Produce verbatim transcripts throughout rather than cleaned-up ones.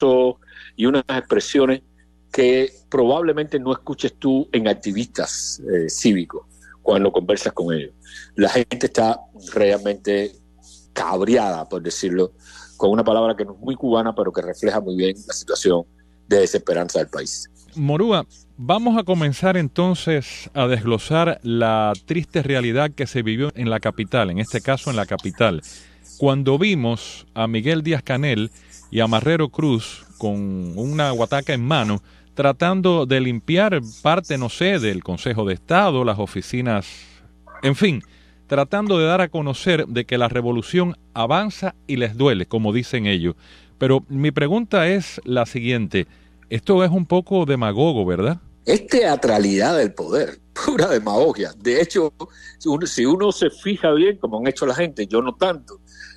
y unas expresiones que probablemente no escuches tú en activistas eh, cívicos cuando conversas con ellos. La gente está realmente cabreada, por decirlo, con una palabra que no es muy cubana, pero que refleja muy bien la situación de desesperanza del país. Morúa, vamos a comenzar entonces a desglosar la triste realidad que se vivió en la capital, en este caso en la capital, cuando vimos a Miguel Díaz-Canel y a Marrero Cruz con una guataca en mano, tratando de limpiar parte, no sé, del Consejo de Estado, las oficinas, en fin, tratando de dar a conocer de que la revolución avanza y les duele, como dicen ellos. Pero mi pregunta es la siguiente: esto es un poco demagogo, ¿verdad? Es teatralidad del poder, pura demagogia. De hecho, si uno, si uno se fija bien, como han hecho la gente, yo no tanto,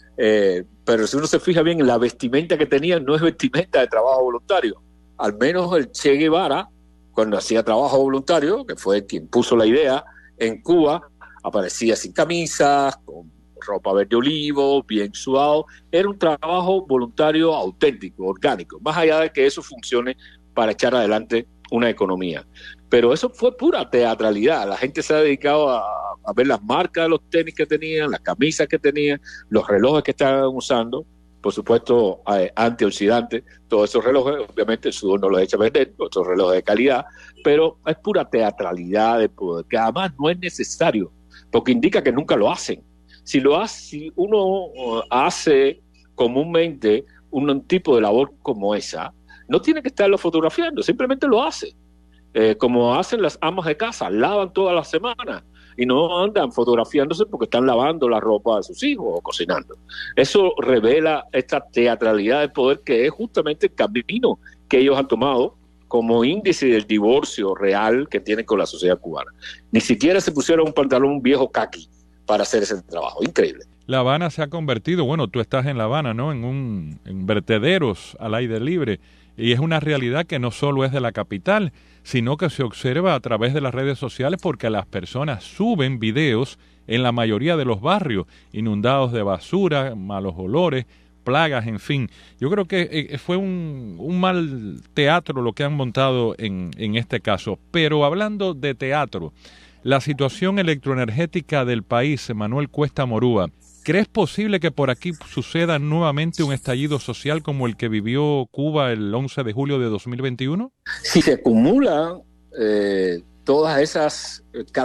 eh, pero si uno se fija bien, la vestimenta que tenían no es vestimenta de trabajo voluntario. Al menos el Che Guevara, cuando hacía trabajo voluntario, que fue quien puso la idea, en Cuba aparecía sin camisas, con ropa verde olivo, bien sudado. Era un trabajo voluntario auténtico, orgánico, más allá de que eso funcione para echar adelante una economía. Pero eso fue pura teatralidad. La gente se ha dedicado a, a ver las marcas de los tenis que tenían, las camisas que tenían, los relojes que estaban usando, por supuesto eh, antioxidantes, todos esos relojes, obviamente el sudor no los echa a vender, otros relojes de calidad, pero es pura teatralidad de poder, que además no es necesario, porque indica que nunca lo hacen. Si lo hace, si uno uh, hace comúnmente un tipo de labor como esa, no tiene que estarlo fotografiando, simplemente lo hace. Eh, como hacen las amas de casa, lavan todas las semanas y no andan fotografiándose porque están lavando la ropa de sus hijos o cocinando. Eso revela esta teatralidad de poder, que es justamente el camino que ellos han tomado como índice del divorcio real que tienen con la sociedad cubana. Ni siquiera se pusieron un pantalón viejo caqui para hacer ese trabajo. Increíble. La Habana se ha convertido, bueno, tú estás en La Habana, ¿no?, en un en vertederos al aire libre, y es una realidad que no solo es de la capital, sino que se observa a través de las redes sociales, porque las personas suben videos en la mayoría de los barrios, inundados de basura, malos olores, plagas, en fin. Yo creo que eh, fue un, un mal teatro lo que han montado en, en este caso. Pero hablando de teatro, la situación electroenergética del país, Manuel Cuesta Morúa, ¿crees posible que por aquí suceda nuevamente un estallido social como el que vivió Cuba el once de julio de dos mil veintiuno? Si se acumulan eh, todas esas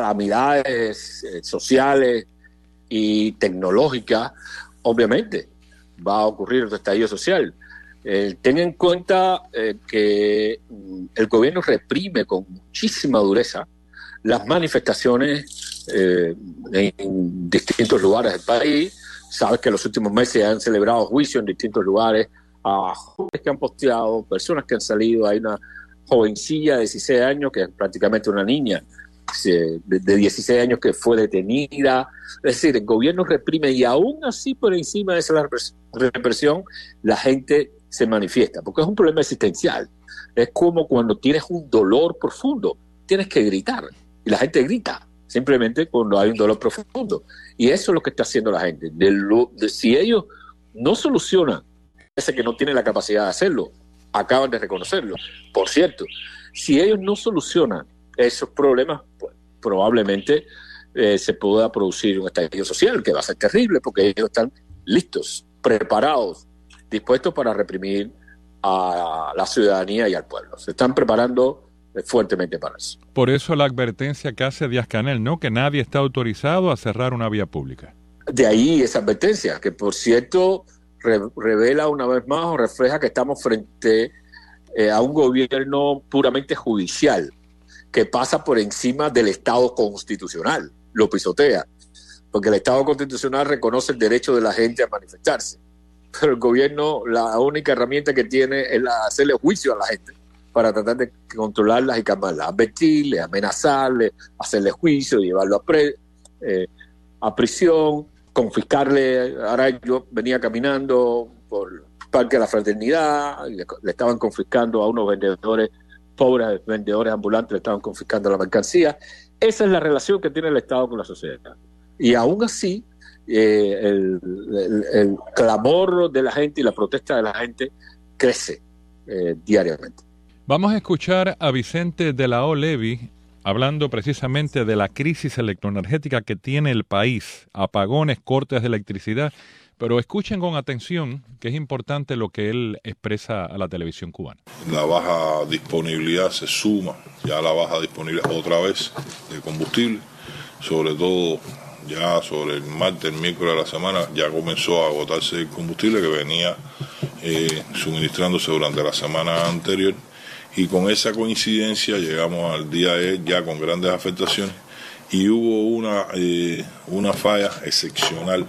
calamidades eh, sociales y tecnológicas, obviamente va a ocurrir un estallido social. Eh, ten en cuenta eh, que el gobierno reprime con muchísima dureza las manifestaciones eh, en distintos lugares del país. Sabes que en los últimos meses han celebrado juicios en distintos lugares a jóvenes que han posteado, personas que han salido. Hay una jovencilla de dieciséis años, que es prácticamente una niña, de, de dieciséis años, que fue detenida. Es decir, el gobierno reprime, y aún así, por encima de esa represión, la gente se manifiesta, porque es un problema existencial. Es como cuando tienes un dolor profundo, tienes que gritar, y la gente grita simplemente cuando hay un dolor profundo. Y eso es lo que está haciendo la gente. De lo, de, si ellos no solucionan, ese que no tiene la capacidad de hacerlo, acaban de reconocerlo. Por cierto, si ellos no solucionan esos problemas, pues probablemente eh, se pueda producir un estallido social, que va a ser terrible, porque ellos están listos, preparados, dispuestos para reprimir a la ciudadanía y al pueblo. Se están preparando fuertemente para eso. Por eso la advertencia que hace Díaz-Canel, ¿no?, que nadie está autorizado a cerrar una vía pública. De ahí esa advertencia, que por cierto re- revela una vez más o refleja que estamos frente eh, a un gobierno puramente judicial, que pasa por encima del Estado constitucional, lo pisotea, porque el Estado constitucional reconoce el derecho de la gente a manifestarse, pero el gobierno, la única herramienta que tiene es la, hacerle juicio a la gente para tratar de controlarlas y calmarlas, advertirles, amenazarles, hacerle juicio, llevarlo a, pre, eh, a prisión, confiscarle. Ahora yo venía caminando por el Parque de la Fraternidad, y le, le estaban confiscando a unos vendedores, pobres vendedores ambulantes, le estaban confiscando la mercancía. Esa es la relación que tiene el Estado con la sociedad. Y aún así, eh, el, el, el clamor de la gente y la protesta de la gente crece. eh, diariamente. Vamos a escuchar a Vicente de la O. Levy hablando precisamente de la crisis electroenergética que tiene el país, apagones, cortes de electricidad, pero escuchen con atención que es importante lo que él expresa a la televisión cubana. La baja disponibilidad se suma ya a la baja disponibilidad otra vez de combustible, sobre todo ya sobre el martes, el miércoles de la semana ya comenzó a agotarse el combustible que venía eh, suministrándose durante la semana anterior. Y con esa coincidencia llegamos al día de ya con grandes afectaciones y hubo una, eh, una falla excepcional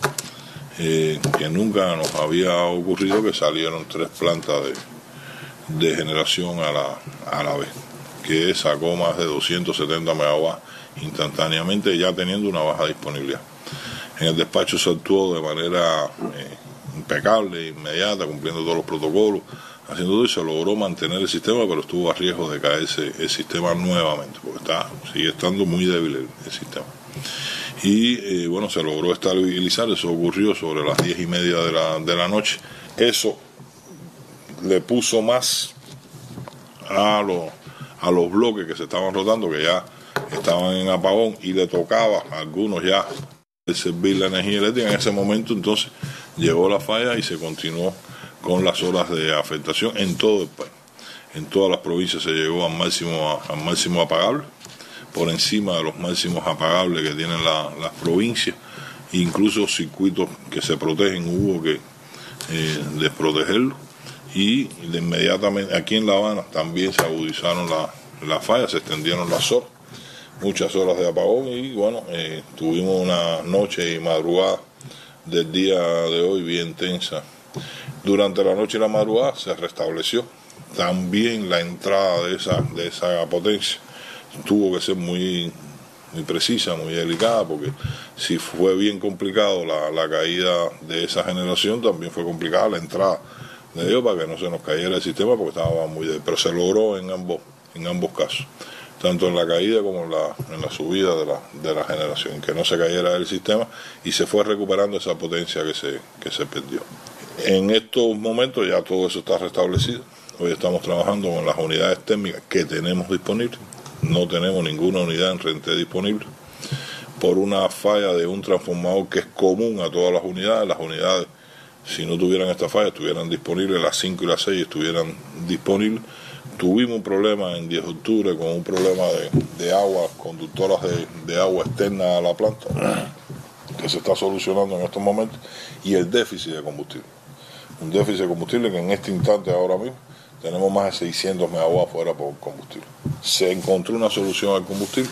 eh, que nunca nos había ocurrido, que salieron tres plantas de, de generación a la, a la vez, que sacó más de doscientos setenta megawatts instantáneamente, ya teniendo una baja disponibilidad. En el despacho se actuó de manera eh, impecable, inmediata, cumpliendo todos los protocolos, haciendo todo, y se logró mantener el sistema, pero estuvo a riesgo de caerse el sistema nuevamente, porque está, sigue estando muy débil el, el sistema. Y eh, bueno, se logró estabilizar. Eso ocurrió sobre las diez y media de la, de la noche. Eso le puso más a, lo, a los bloques que se estaban rotando, que ya estaban en apagón, y le tocaba a algunos ya servir la energía eléctrica. En ese momento entonces llegó la falla y se continuó con las horas de afectación en todo el país. En todas las provincias se llegó al máximo, al máximo apagable, por encima de los máximos apagables que tienen la, las provincias. Incluso circuitos que se protegen hubo que eh, desprotegerlos, y de inmediatamente aquí en La Habana también se agudizaron las la fallas, se extendieron las horas, muchas horas de apagón, y bueno, eh, tuvimos una noche y madrugada del día de hoy bien tensa. Durante la noche y la madrugada se restableció. También la entrada de esa, de esa potencia tuvo que ser muy, muy precisa, muy delicada, porque si fue bien complicado la, la caída de esa generación, también fue complicada la entrada de ellos para que no se nos cayera el sistema, porque estaba muy débil. Pero se logró en ambos, en ambos casos, tanto en la caída como en la, en la subida de la, de la generación, que no se cayera el sistema y se fue recuperando esa potencia que se, que se perdió. En estos momentos ya todo eso está restablecido. Hoy estamos trabajando con las unidades térmicas que tenemos disponibles. No tenemos ninguna unidad en Renté disponible por una falla de un transformador que es común a todas las unidades. Las unidades, si no tuvieran esta falla, estuvieran disponibles, las cinco y las seis estuvieran disponibles. Tuvimos un problema en diez de octubre con un problema de, de agua, conductoras de, de agua externa a la planta, que se está solucionando en estos momentos, y el déficit de combustible. Un déficit de combustible que en este instante, ahora mismo, tenemos más de seiscientos megawatts fuera por combustible. Se encontró una solución al combustible,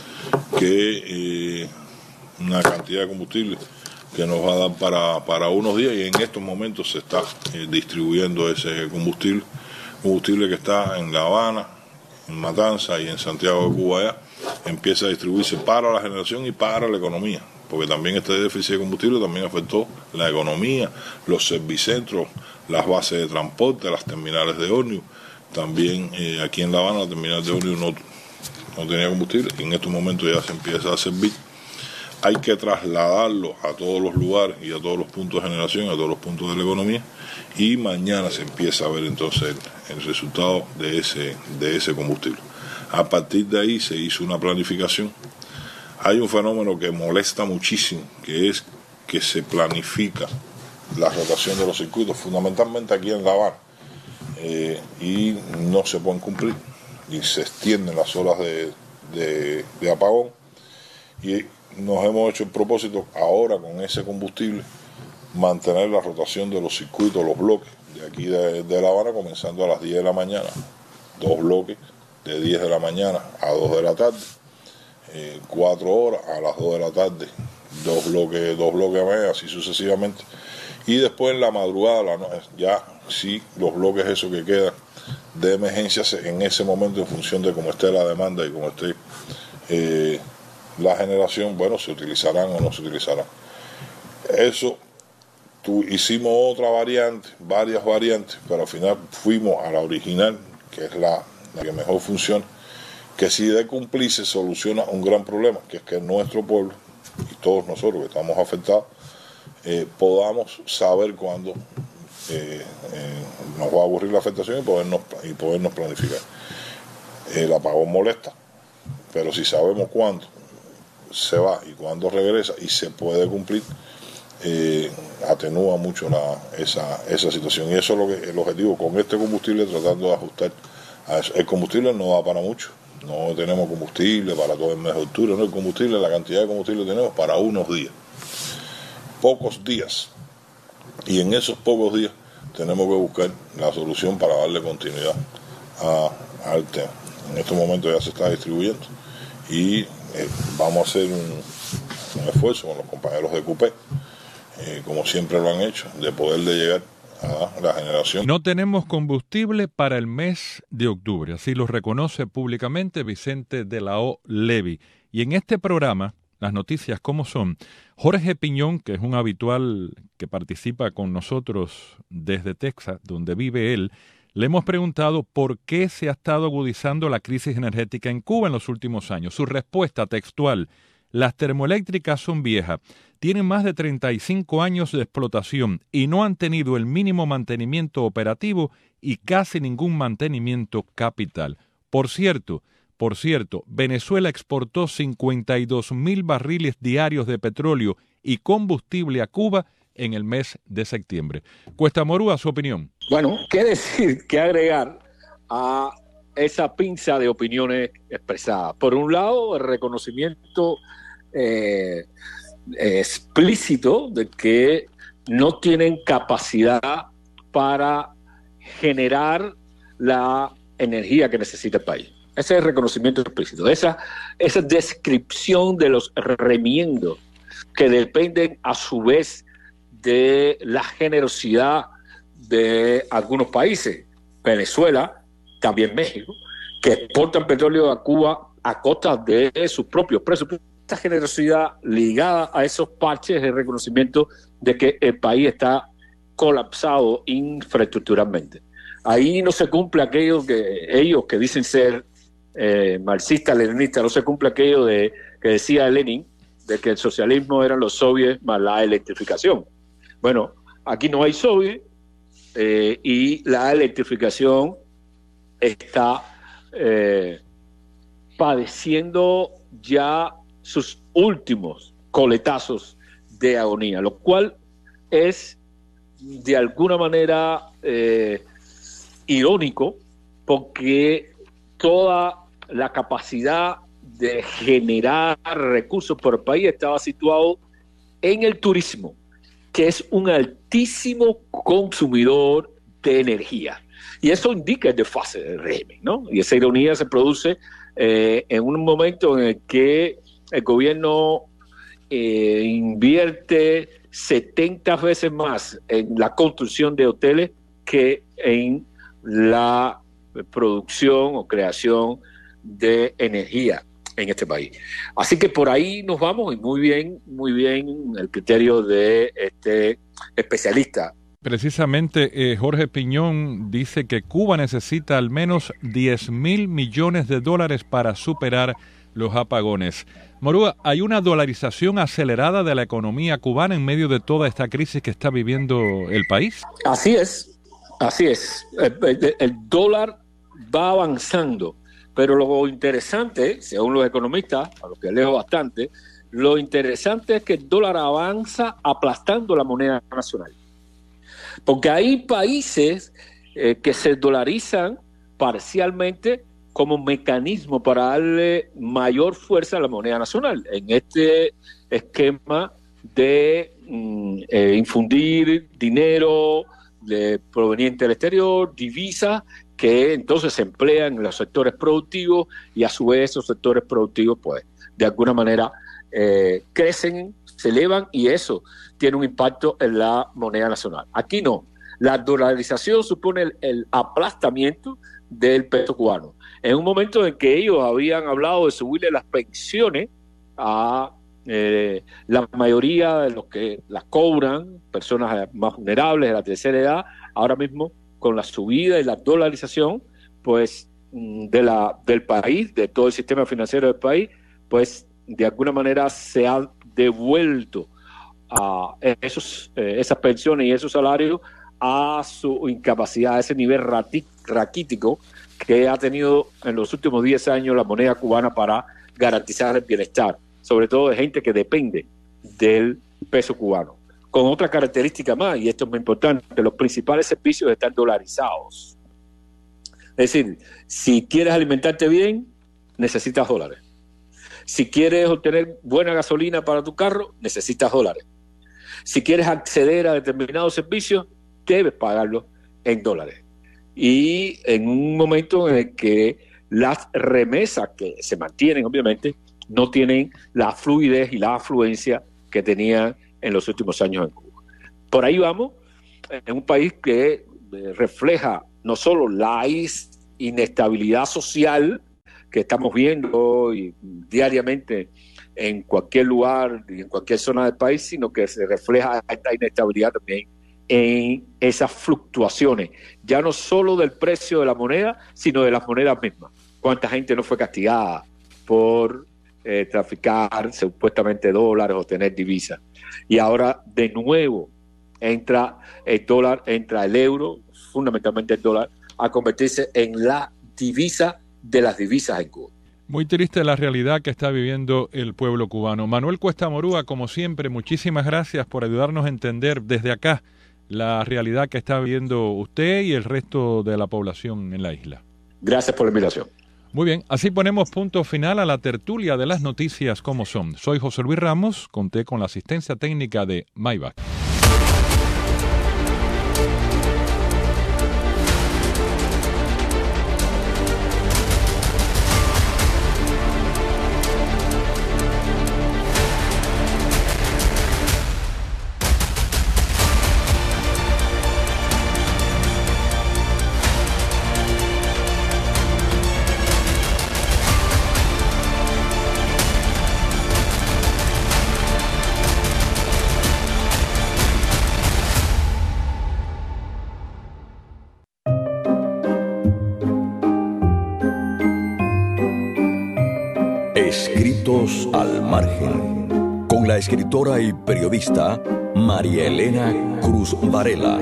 que eh, una cantidad de combustible que nos va a dar para, para unos días, y en estos momentos se está eh, distribuyendo ese combustible, combustible que está en La Habana, en Matanza y en Santiago de Cuba. Ya empieza a distribuirse para la generación y para la economía, porque también este déficit de combustible también afectó la economía, los servicentros, las bases de transporte, las terminales de ómnibus. También eh, aquí en La Habana la terminal de ómnibus no, no tenía combustible, y en estos momentos ya se empieza a servir. Hay que trasladarlo a todos los lugares y a todos los puntos de generación, a todos los puntos de la economía, y mañana se empieza a ver entonces el, el resultado de ese, de ese combustible. A partir de ahí se hizo una planificación. Hay un fenómeno que molesta muchísimo, que es que se planifica la rotación de los circuitos, fundamentalmente aquí en La Habana, eh, y no se pueden cumplir, y se extienden las horas de, de, de apagón, y nos hemos hecho el propósito ahora con ese combustible mantener la rotación de los circuitos, los bloques de aquí de, de La Habana, comenzando a las diez de la mañana, dos bloques de diez de la mañana a dos de la tarde, eh, cuatro horas a las dos de la tarde, dos bloques, dos bloques a media, así sucesivamente, y después en la madrugada, la, ya sí, los bloques esos que quedan de emergencia en ese momento, en función de cómo esté la demanda y cómo esté eh, la generación, bueno, se utilizarán o no se utilizarán. Eso, tu, hicimos otra variante, varias variantes, pero al final fuimos a la original, que es la, la que mejor funciona, que si de cumplirse soluciona un gran problema, que es que nuestro pueblo y todos nosotros que estamos afectados, eh, podamos saber cuándo eh, eh, nos va a aburrir la afectación y podernos, y podernos planificar. El apagón molesta, pero si sabemos cuándo se va y cuándo regresa y se puede cumplir, eh, atenúa mucho la, esa, esa situación. Y eso es lo que, el objetivo con este combustible, tratando de ajustar a eso. El combustible no da para mucho. No tenemos combustible para todo el mes de octubre, no, el combustible, la cantidad de combustible que tenemos para unos días, pocos días, y en esos pocos días tenemos que buscar la solución para darle continuidad a, al tema. En estos momentos ya se está distribuyendo y eh, vamos a hacer un, un esfuerzo con los compañeros de CUPE, eh, como siempre lo han hecho, de poder de llegar a la generación. No tenemos combustible para el mes de octubre, así lo reconoce públicamente Vicente de la O. Levy. Y en este programa, las noticias como son, Jorge Piñón, que es un habitual que participa con nosotros desde Texas, donde vive él, le hemos preguntado por qué se ha estado agudizando la crisis energética en Cuba en los últimos años. Su respuesta textual: las termoeléctricas son viejas, tienen más de treinta y cinco años de explotación y no han tenido el mínimo mantenimiento operativo y casi ningún mantenimiento capital. Por cierto, por cierto, Venezuela exportó cincuenta y dos mil barriles diarios de petróleo y combustible a Cuba en el mes de septiembre. Cuesta Morúa, su opinión. Bueno, qué decir, qué agregar a esa pinza de opiniones expresadas. Por un lado, el reconocimiento eh, explícito de que no tienen capacidad para generar la energía que necesita el país. Ese es el reconocimiento explícito. Esa, esa descripción de los remiendos que dependen a su vez de la generosidad de algunos países, Venezuela, también México, que exportan petróleo a Cuba a costa de sus propios presupuestos. Esta generosidad ligada a esos parches de reconocimiento de que el país está colapsado infraestructuralmente. Ahí no se cumple aquello que ellos que dicen ser eh, marxistas, leninistas, no se cumple aquello de que decía Lenin, de que el socialismo eran los soviets más la electrificación. Bueno, aquí no hay soviet eh, y la electrificación está eh, padeciendo ya sus últimos coletazos de agonía, lo cual es de alguna manera eh, irónico, porque toda la capacidad de generar recursos por el país estaba situado en el turismo, que es un altísimo consumidor de energía. Y eso indica el desfase del régimen, ¿no? Y esa ironía se produce eh, en un momento en el que el gobierno eh, invierte setenta veces más en la construcción de hoteles que en la producción o creación de energía en este país. Así que por ahí nos vamos, y muy bien, muy bien el criterio de este especialista. Precisamente eh, Jorge Piñón dice que Cuba necesita al menos diez mil millones de dólares para superar los apagones. Morúa, ¿hay una dolarización acelerada de la economía cubana en medio de toda esta crisis que está viviendo el país? Así es, así es. El, el, el dólar va avanzando, pero lo interesante, según los economistas, a los que leo bastante, lo interesante es que el dólar avanza aplastando la moneda nacional. Porque hay países eh, que se dolarizan parcialmente como mecanismo para darle mayor fuerza a la moneda nacional. En este esquema de mm, eh, infundir dinero de, proveniente del exterior, divisas, que entonces se emplean en los sectores productivos y a su vez esos sectores productivos, pues, de alguna manera eh, crecen, se elevan y eso tiene un impacto en la moneda nacional. Aquí no. La dolarización supone el, el aplastamiento del peso cubano. En un momento en que ellos habían hablado de subirle las pensiones a eh, la mayoría de los que las cobran, personas más vulnerables de la tercera edad, ahora mismo con la subida y la dolarización, pues de la del país, de todo el sistema financiero del país, pues de alguna manera se ha devuelto a esos, eh, esas pensiones y esos salarios a su incapacidad, a ese nivel rati- raquítico que ha tenido en los últimos diez años la moneda cubana para garantizar el bienestar, sobre todo de gente que depende del peso cubano. Con otra característica más, y esto es muy importante, los principales servicios están dolarizados. Es decir, si quieres alimentarte bien, necesitas dólares. Si quieres obtener buena gasolina para tu carro, necesitas dólares. Si quieres acceder a determinados servicios, debes pagarlos en dólares. Y en un momento en el que las remesas que se mantienen, obviamente, no tienen la fluidez y la afluencia que tenían en los últimos años en Cuba. Por ahí vamos, en un país que refleja no solo la inestabilidad social que estamos viendo y diariamente en cualquier lugar y en cualquier zona del país, sino que se refleja esta inestabilidad también en esas fluctuaciones, ya no solo del precio de la moneda, sino de las monedas mismas. ¿Cuánta gente no fue castigada por eh, traficar supuestamente dólares o tener divisas? Y ahora de nuevo entra el dólar, entra el euro, fundamentalmente el dólar, a convertirse en la divisa de las divisas en Cuba. Muy triste la realidad que está viviendo el pueblo cubano. Manuel Cuesta Morúa, como siempre, muchísimas gracias por ayudarnos a entender desde acá la realidad que está viviendo usted y el resto de la población en la isla. Gracias por la invitación. Muy bien, así ponemos punto final a la tertulia de las noticias como son. Soy José Luis Ramos, conté con la asistencia técnica de Maybach. Escritos al margen, con la escritora y periodista María Elena Cruz Varela.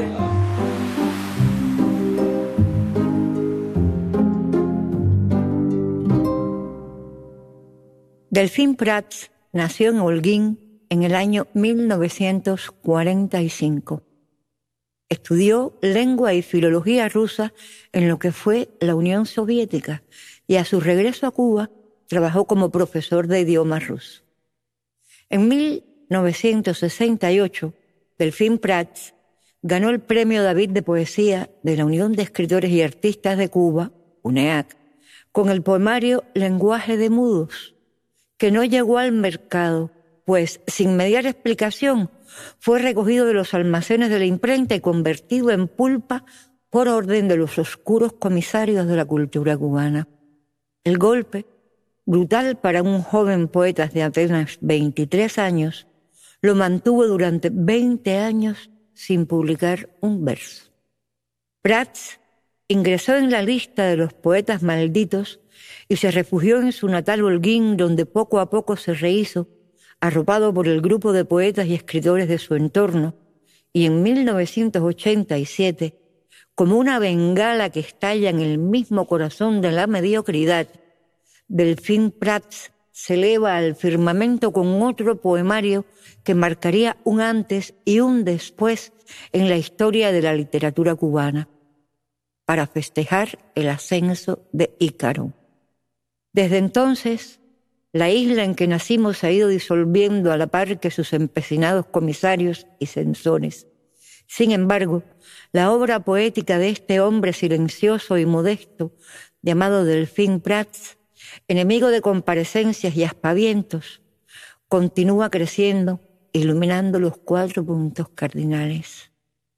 Delfín Prats nació en Holguín en el año mil novecientos cuarenta y cinco. Estudió lengua y filología rusa en lo que fue la Unión Soviética y a su regreso a Cuba trabajó como profesor de idiomas ruso. En mil novecientos sesenta y ocho, Delfín Prats ganó el Premio David de Poesía de la Unión de Escritores y Artistas de Cuba, UNEAC, con el poemario Lenguaje de Mudos, que no llegó al mercado, pues, sin mediar explicación, fue recogido de los almacenes de la imprenta y convertido en pulpa por orden de los oscuros comisarios de la cultura cubana. El golpe, brutal para un joven poeta de apenas veintitrés años, lo mantuvo durante veinte años sin publicar un verso. Prats ingresó en la lista de los poetas malditos y se refugió en su natal Holguín, donde poco a poco se rehizo, arropado por el grupo de poetas y escritores de su entorno, y en mil novecientos ochenta y siete, como una bengala que estalla en el mismo corazón de la mediocridad, Delfín Prats se eleva al firmamento con otro poemario que marcaría un antes y un después en la historia de la literatura cubana, para festejar el ascenso de Ícaro. Desde entonces, la isla en que nacimos se ha ido disolviendo a la par que sus empecinados comisarios y censores. Sin embargo, la obra poética de este hombre silencioso y modesto, llamado Delfín Prats, enemigo de comparecencias y aspavientos, continúa creciendo, iluminando los cuatro puntos cardinales.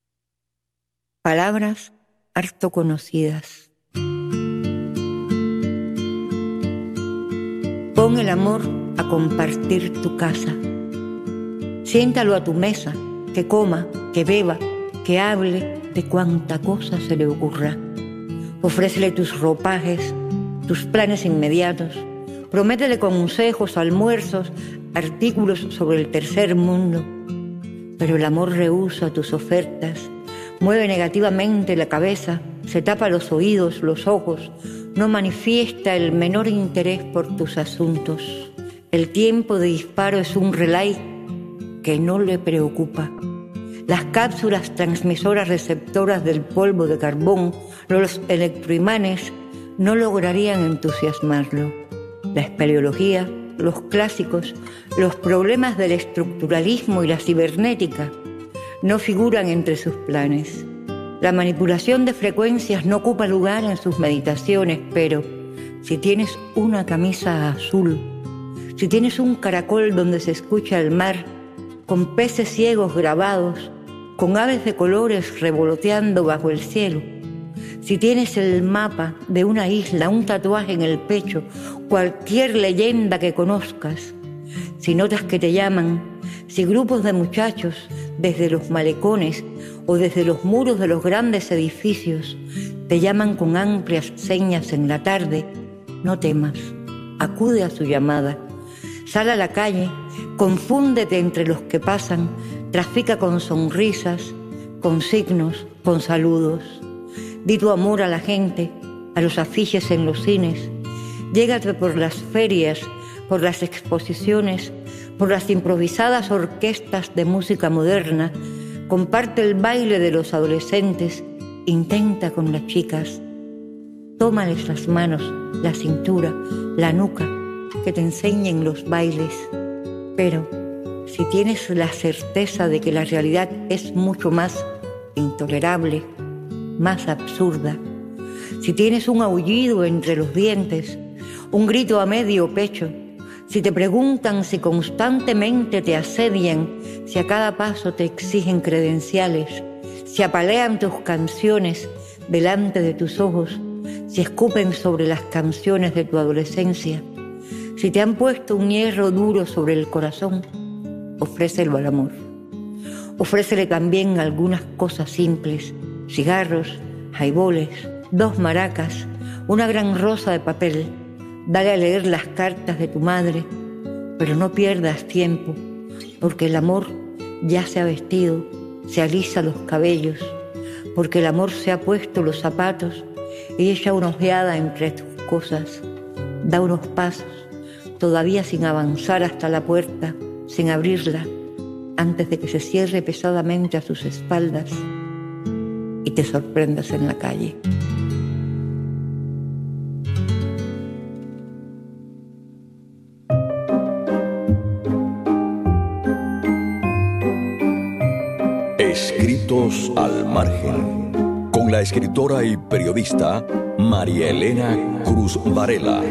Palabras harto conocidas. Pon el amor a compartir tu casa. Siéntalo a tu mesa, que coma, que beba, que hable de cuánta cosa se le ocurra. Ofrécele tus ropajes, tus planes inmediatos. Prométele consejos, almuerzos, artículos sobre el tercer mundo. Pero el amor rehúsa tus ofertas, mueve negativamente la cabeza, se tapa los oídos, los ojos, no manifiesta el menor interés por tus asuntos. El tiempo de disparo es un relay que no le preocupa. Las cápsulas transmisoras receptoras del polvo de carbón, los electroimanes, no lograrían entusiasmarlo. La espeleología, los clásicos, los problemas del estructuralismo y la cibernética no figuran entre sus planes. La manipulación de frecuencias no ocupa lugar en sus meditaciones, pero si tienes una camisa azul, si tienes un caracol donde se escucha el mar, con peces ciegos grabados, con aves de colores revoloteando bajo el cielo, si tienes el mapa de una isla, un tatuaje en el pecho, cualquier leyenda que conozcas, si notas que te llaman, si grupos de muchachos desde los malecones o desde los muros de los grandes edificios te llaman con amplias señas en la tarde, no temas, acude a su llamada, sal a la calle, confúndete entre los que pasan, trafica con sonrisas, con signos, con saludos. Di tu amor a la gente, a los afiches en los cines. Llégate por las ferias, por las exposiciones, por las improvisadas orquestas de música moderna. Comparte el baile de los adolescentes. Intenta con las chicas. Tómales las manos, la cintura, la nuca, que te enseñen los bailes. Pero si tienes la certeza de que la realidad es mucho más intolerable, más absurda, si tienes un aullido entre los dientes, un grito a medio pecho, si te preguntan si constantemente te asedian, si a cada paso te exigen credenciales, si apalean tus canciones delante de tus ojos, si escupen sobre las canciones de tu adolescencia, si te han puesto un hierro duro sobre el corazón, ofrécelo al amor. Ofrécele también algunas cosas simples, cigarros, jaiboles, dos maracas, una gran rosa de papel. Dale a leer las cartas de tu madre, pero no pierdas tiempo, porque el amor ya se ha vestido, se alisa los cabellos, porque el amor se ha puesto los zapatos y echa una ojeada entre tus cosas. Da unos pasos, todavía sin avanzar hasta la puerta, sin abrirla, antes de que se cierre pesadamente a sus espaldas y te sorprendas en la calle. Escritos al margen, con la escritora y periodista María Elena Cruz Varela.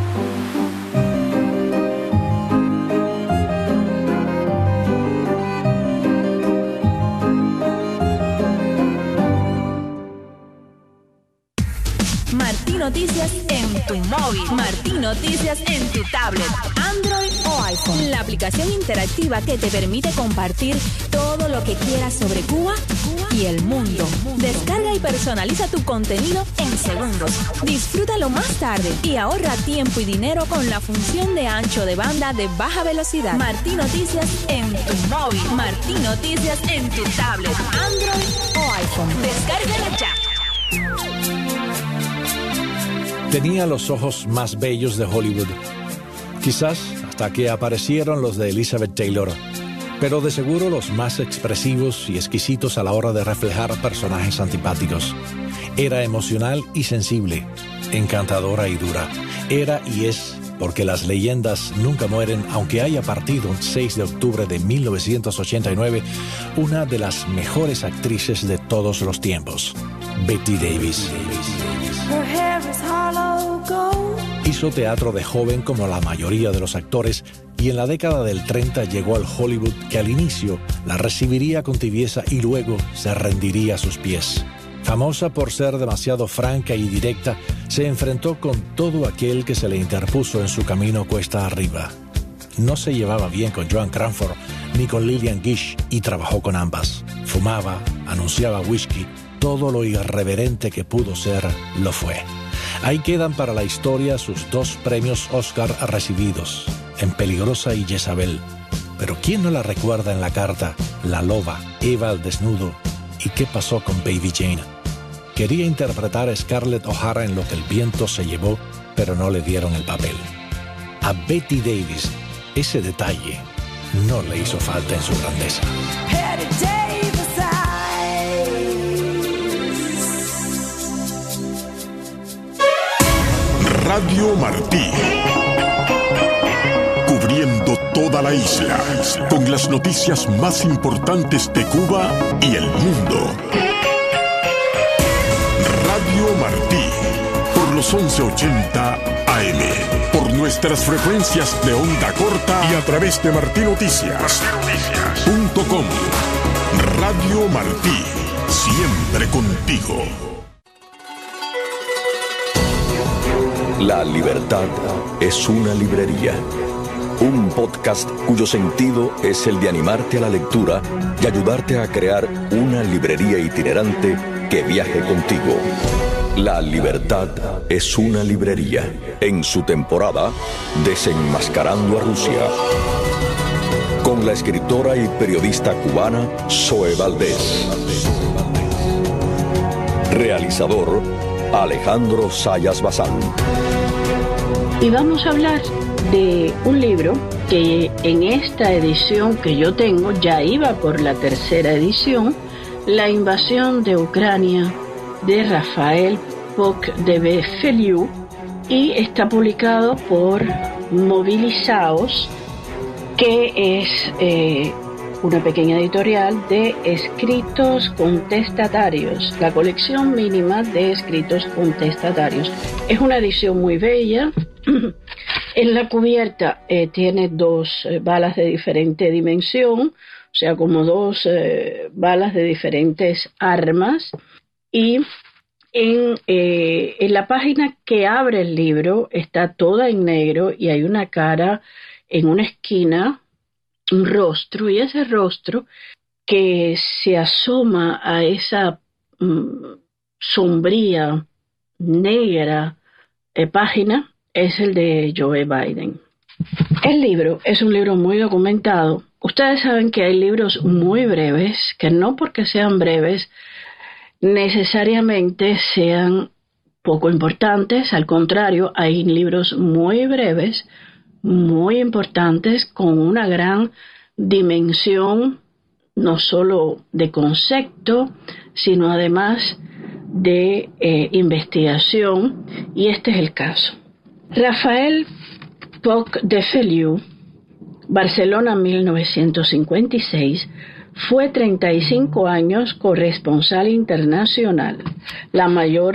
Martín Noticias en tu móvil, Martín Noticias en tu tablet, Android o iPhone. La aplicación interactiva que te permite compartir todo lo que quieras sobre Cuba y el mundo. Descarga y personaliza tu contenido en segundos. Disfrútalo más tarde y ahorra tiempo y dinero con la función de ancho de banda de baja velocidad. Martín Noticias en tu móvil, Martín Noticias en tu tablet, Android o iPhone. Descárgala ya. Tenía los ojos más bellos de Hollywood, quizás hasta que aparecieron los de Elizabeth Taylor, pero de seguro los más expresivos y exquisitos a la hora de reflejar personajes antipáticos. Era emocional y sensible, encantadora y dura. Era y es, porque las leyendas nunca mueren, aunque haya partido el seis de octubre de mil novecientos ochenta y nueve, una de las mejores actrices de todos los tiempos, Bette Davis. Hizo teatro de joven como la mayoría de los actores y en la década del treinta llegó al Hollywood que al inicio la recibiría con tibieza y luego se rendiría a sus pies. Famosa por ser demasiado franca y directa, se enfrentó con todo aquel que se le interpuso en su camino cuesta arriba. No se llevaba bien con Joan Crawford ni con Lillian Gish y trabajó con ambas. Fumaba, anunciaba whisky, todo lo irreverente que pudo ser, lo fue. Ahí quedan para la historia sus dos premios Oscar recibidos, en Peligrosa y Jezabel. Pero ¿quién no la recuerda en La Carta, La Loba, Eva al desnudo ¿Y qué pasó con Baby Jane? Quería interpretar a Scarlett O'Hara en Lo que el viento se llevó, pero no le dieron el papel. A Bette Davis, ese detalle no le hizo falta en su grandeza. Radio Martí, cubriendo toda la isla, con las noticias más importantes de Cuba y el mundo. Radio Martí, por los once ochenta A M, por nuestras frecuencias de onda corta y a través de martinoticias punto com. Radio Martí, siempre contigo. La libertad es una librería. Un podcast cuyo sentido es el de animarte a la lectura y ayudarte a crear una librería itinerante que viaje contigo. La libertad es una librería. En su temporada, Desenmascarando a Rusia. Con la escritora y periodista cubana Zoe Valdés. Realizador Alejandro Sayas Bazán. Y vamos a hablar de un libro que en esta edición que yo tengo, ya iba por la tercera edición, La invasión de Ucrania, de Rafael Poch de Beffelieu, y está publicado por Movilizaos, que es eh, una pequeña editorial de escritos contestatarios, la colección mínima de escritos contestatarios. Es una edición muy bella. En la cubierta eh, tiene dos eh, balas de diferente dimensión, o sea, como dos eh, balas de diferentes armas, y en, eh, en la página que abre el libro está toda en negro y hay una cara en una esquina, un rostro, y ese rostro que se asoma a esa mm, sombría, negra eh, página es el de Joe Biden. El libro es un libro muy documentado. Ustedes saben que hay libros muy breves, que no porque sean breves necesariamente sean poco importantes. Al contrario, hay libros muy breves, muy importantes, con una gran dimensión, no solo de concepto, sino además de eh, investigación, y este es el caso. Rafael Poch de Beffelieu, Barcelona mil novecientos cincuenta y seis, fue treinta y cinco años corresponsal internacional. La mayor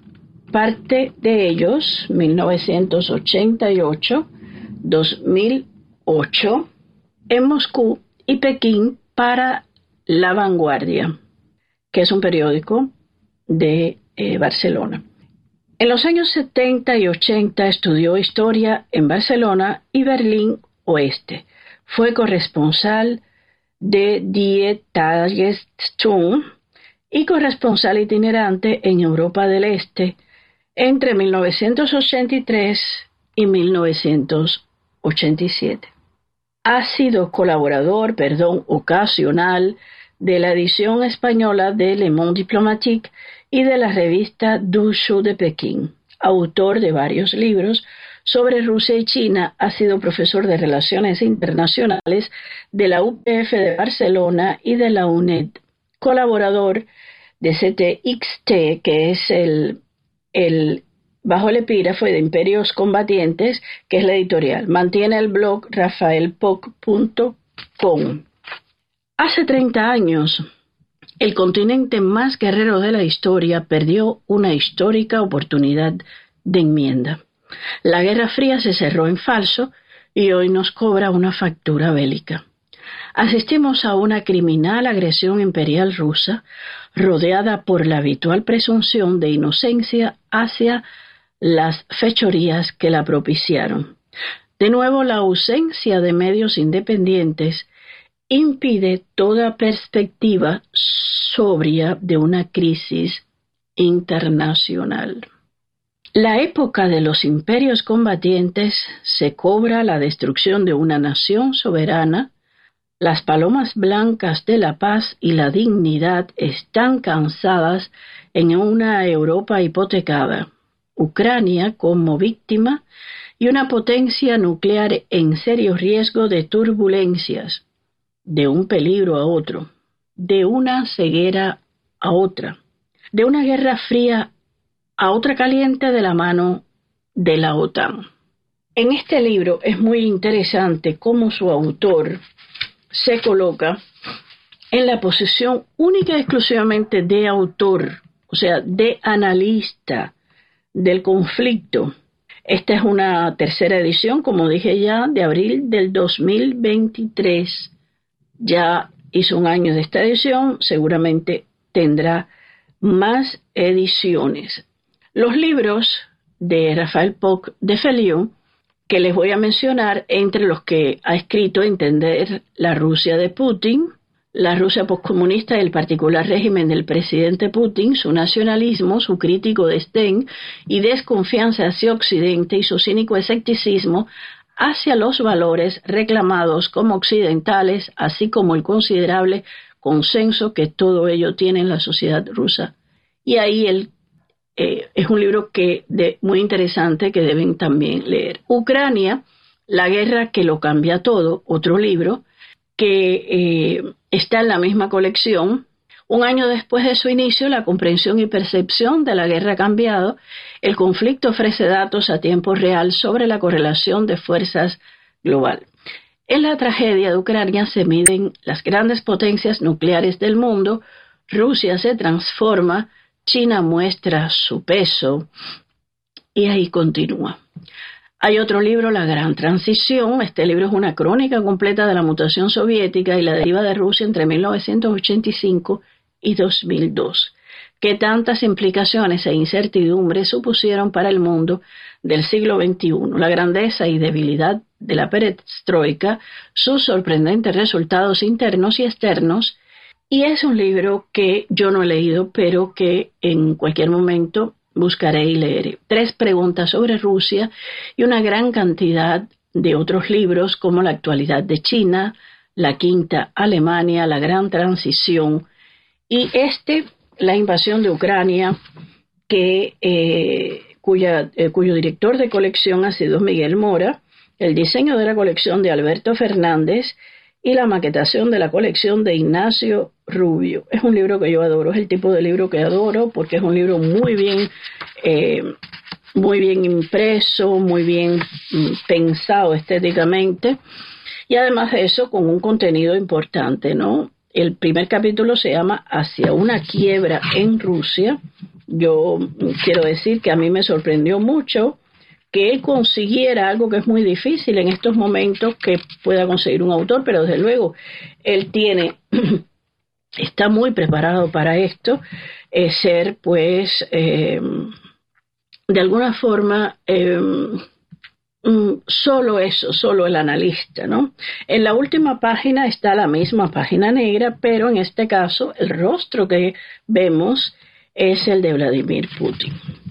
parte de ellos, mil novecientos ochenta y ocho a dos mil ocho, en Moscú y Pekín para La Vanguardia, que es un periódico de eh, Barcelona. En los años setenta y ochenta estudió historia en Barcelona y Berlín Oeste. Fue corresponsal de Die Tageszeitung y corresponsal itinerante en Europa del Este entre mil novecientos ochenta y tres y mil novecientos ochenta y siete. Ha sido colaborador, perdón, ocasional de la edición española de Le Monde Diplomatique y de la revista Du Shu de Pekín. Autor de varios libros sobre Rusia y China, ha sido profesor de Relaciones Internacionales de la U P F de Barcelona y de la U N E D. Colaborador de C T X T, que es el, el bajo el epígrafe de Imperios Combatientes, que es la editorial. Mantiene el blog rafael poch punto com. Hace treinta años, el continente más guerrero de la historia perdió una histórica oportunidad de enmienda. La Guerra Fría se cerró en falso y hoy nos cobra una factura bélica. Asistimos a una criminal agresión imperial rusa rodeada por la habitual presunción de inocencia hacia las fechorías que la propiciaron. De nuevo, la ausencia de medios independientes impide toda perspectiva sobria de una crisis internacional. La época de los imperios combatientes se cobra la destrucción de una nación soberana, Las palomas blancas de la paz y la dignidad están cansadas en una Europa hipotecada. Ucrania como víctima y una potencia nuclear en serio riesgo de turbulencias, de un peligro a otro, de una ceguera a otra, de una guerra fría a otra caliente de la mano de la OTAN. En este libro es muy interesante cómo su autor se coloca en la posición única y exclusivamente de autor, o sea, de analista del conflicto. Esta es una tercera edición, como dije ya, de abril del dos mil veintitrés. Ya hizo un año de esta edición, seguramente tendrá más ediciones. Los libros de Rafael Poch de Feliu, que les voy a mencionar, entre los que ha escrito Entender la Rusia de Putin, la Rusia postcomunista y el particular régimen del presidente Putin, su nacionalismo, su crítico desdén y desconfianza hacia Occidente y su cínico escepticismo hacia los valores reclamados como occidentales, así como el considerable consenso que todo ello tiene en la sociedad rusa. Y ahí el Eh, es un libro que de, muy interesante que deben también leer. Ucrania, la guerra que lo cambia todo, otro libro que eh, está en la misma colección. Un año después de su inicio, la comprensión y percepción de la guerra ha cambiado. El conflicto ofrece datos a tiempo real sobre la correlación de fuerzas global. En la tragedia de Ucrania se miden las grandes potencias nucleares del mundo. Rusia se transforma, China muestra su peso y ahí continúa. Hay otro libro, La Gran Transición. Este libro es una crónica completa de la mutación soviética y la deriva de Rusia entre mil novecientos ochenta y cinco y dos mil dos, que tantas implicaciones e incertidumbres supusieron para el mundo del siglo veintiuno, la grandeza y debilidad de la perestroika, sus sorprendentes resultados internos y externos. Y es un libro que yo no he leído, pero que en cualquier momento buscaré y leeré. Tres preguntas sobre Rusia y una gran cantidad de otros libros como La actualidad de China, La quinta Alemania, La gran transición y este, La invasión de Ucrania, que, eh, cuya, eh, cuyo director de colección ha sido Miguel Mora, el diseño de la colección de Alberto Fernández y la maquetación de la colección de Ignacio Rubio. Es un libro que yo adoro, es el tipo de libro que adoro porque es un libro muy bien, eh, muy bien impreso, muy bien mm, pensado estéticamente y además de eso con un contenido importante, ¿no? El primer capítulo se llama Hacia una quiebra en Rusia. Yo quiero decir que a mí me sorprendió mucho que él consiguiera algo que es muy difícil en estos momentos, que pueda conseguir un autor, pero desde luego él tiene, está muy preparado para esto, eh, ser pues eh, de alguna forma eh, solo eso, solo el analista, ¿no? En la última página está la misma página negra, pero en este caso el rostro que vemos es el de Vladimir Putin.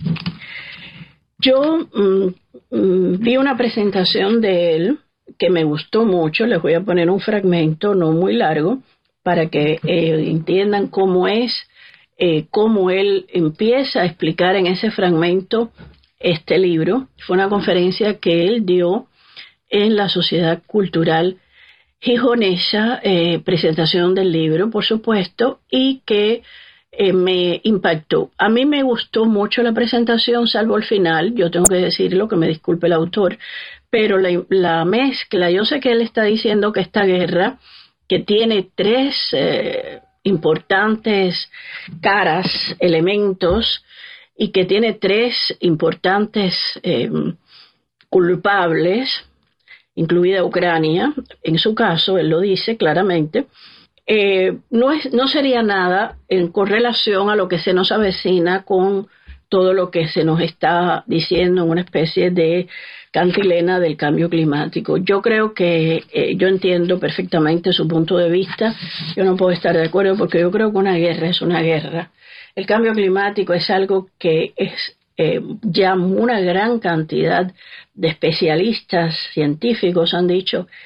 Yo mm, mm, vi una presentación de él que me gustó mucho. Les voy a poner un fragmento no muy largo para que eh, entiendan cómo es, eh, cómo él empieza a explicar en ese fragmento este libro. Fue una conferencia que él dio en la Sociedad Cultural Gijonesa, eh, presentación del libro, por supuesto, y que Eh, me impactó. A mí me gustó mucho la presentación, salvo el final. Yo tengo que decirlo, que me disculpe el autor, pero la, la mezcla, yo sé que él está diciendo que esta guerra, que tiene tres eh, importantes caras, elementos, y que tiene tres importantes eh, culpables, incluida Ucrania, en su caso, él lo dice claramente. Eh, no, es, no sería nada en correlación a lo que se nos avecina con todo lo que se nos está diciendo en una especie de cantilena del cambio climático. Yo creo que eh, yo entiendo perfectamente su punto de vista. Yo no puedo estar de acuerdo porque yo creo que una guerra es una guerra. El cambio climático es algo que es eh, ya una gran cantidad de especialistas científicos han dicho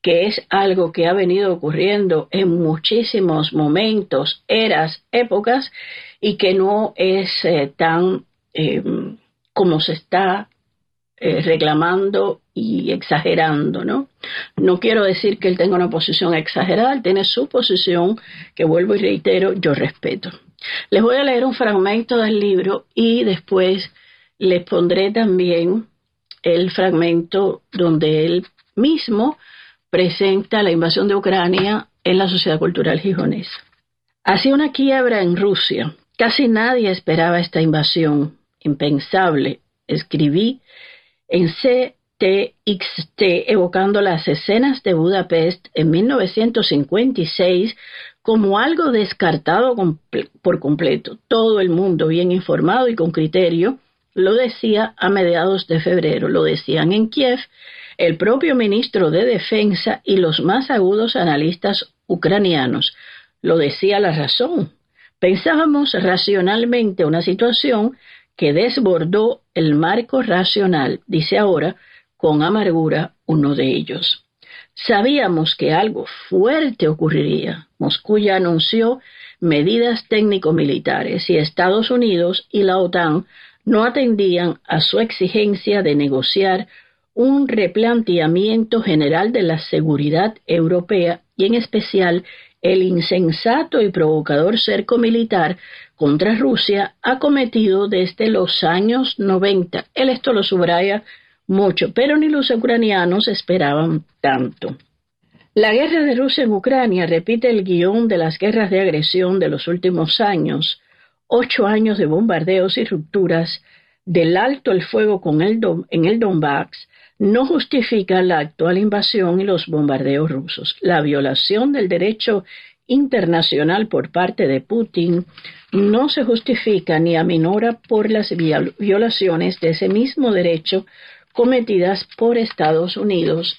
que es algo que ha venido ocurriendo en muchísimos momentos, eras, épocas, y que no es eh, tan eh, como se está eh, reclamando y exagerando, ¿no? No quiero decir que él tenga una posición exagerada, él tiene su posición, que vuelvo y reitero, yo respeto. Les voy a leer un fragmento del libro y después les pondré también el fragmento donde él mismo presenta la invasión de Ucrania en la Sociedad Cultural Gijonesa. Hacía una quiebra en Rusia. Casi nadie esperaba esta invasión. Impensable, escribí en C T X T, evocando las escenas de Budapest en mil novecientos cincuenta y seis como algo descartado comple- por completo. Todo el mundo, bien informado y con criterio, lo decía a mediados de febrero. Lo decían en Kiev el propio ministro de Defensa y los más agudos analistas ucranianos. Lo decía La Razón. Pensábamos racionalmente una situación que desbordó el marco racional, dice ahora con amargura uno de ellos. Sabíamos que algo fuerte ocurriría. Moscú ya anunció medidas técnico-militares y Estados Unidos y la OTAN no atendían a su exigencia de negociar un replanteamiento general de la seguridad europea y en especial el insensato y provocador cerco militar contra Rusia acometido desde los años noventa. Él esto lo subraya mucho, pero ni los ucranianos esperaban tanto. La guerra de Rusia en Ucrania repite el guión de las guerras de agresión de los últimos años. Ocho años de bombardeos y rupturas del alto el fuego con el Don, en el Donbass no justifica la actual invasión y los bombardeos rusos. La violación del derecho internacional por parte de Putin no se justifica ni aminora por las violaciones de ese mismo derecho cometidas por Estados Unidos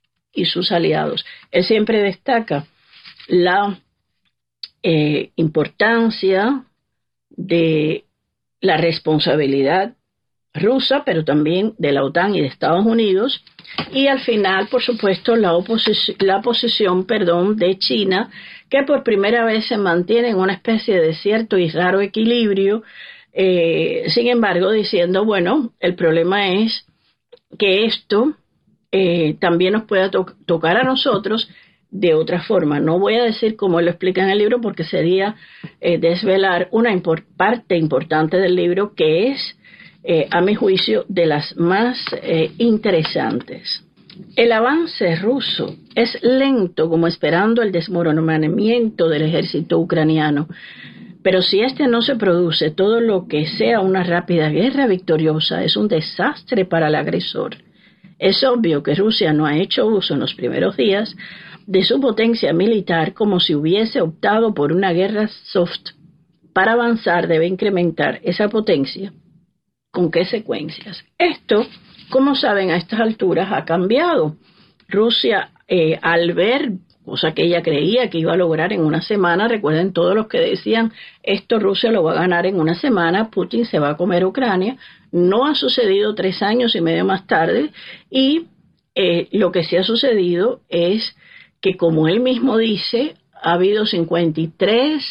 y sus aliados. Él siempre destaca la eh, importancia de la responsabilidad rusa, pero también de la OTAN y de Estados Unidos, y al final, por supuesto, la, oposición, la posición perdón, de China, que por primera vez se mantiene en una especie de cierto y raro equilibrio, eh, sin embargo, diciendo, bueno, el problema es que esto eh, también nos pueda to- tocar a nosotros de otra forma. No voy a decir como él lo explica en el libro, porque sería eh, desvelar una import- parte importante del libro que es, Eh, a mi juicio, de las más eh, interesantes. El avance ruso es lento, como esperando el desmoronamiento del ejército ucraniano, pero si este no se produce, todo lo que sea una rápida guerra victoriosa es un desastre para el agresor. Es obvio que Rusia no ha hecho uso en los primeros días de su potencia militar, como si hubiese optado por una guerra soft. Para avanzar debe incrementar esa potencia. ¿Con qué secuencias? Esto, como saben, a estas alturas ha cambiado. Rusia, eh, al ver, cosa que ella creía que iba a lograr en una semana, recuerden todos los que decían, esto Rusia lo va a ganar en una semana, Putin se va a comer Ucrania, no ha sucedido tres años y medio más tarde, y eh, lo que sí ha sucedido es que, como él mismo dice, ha habido cincuenta y tres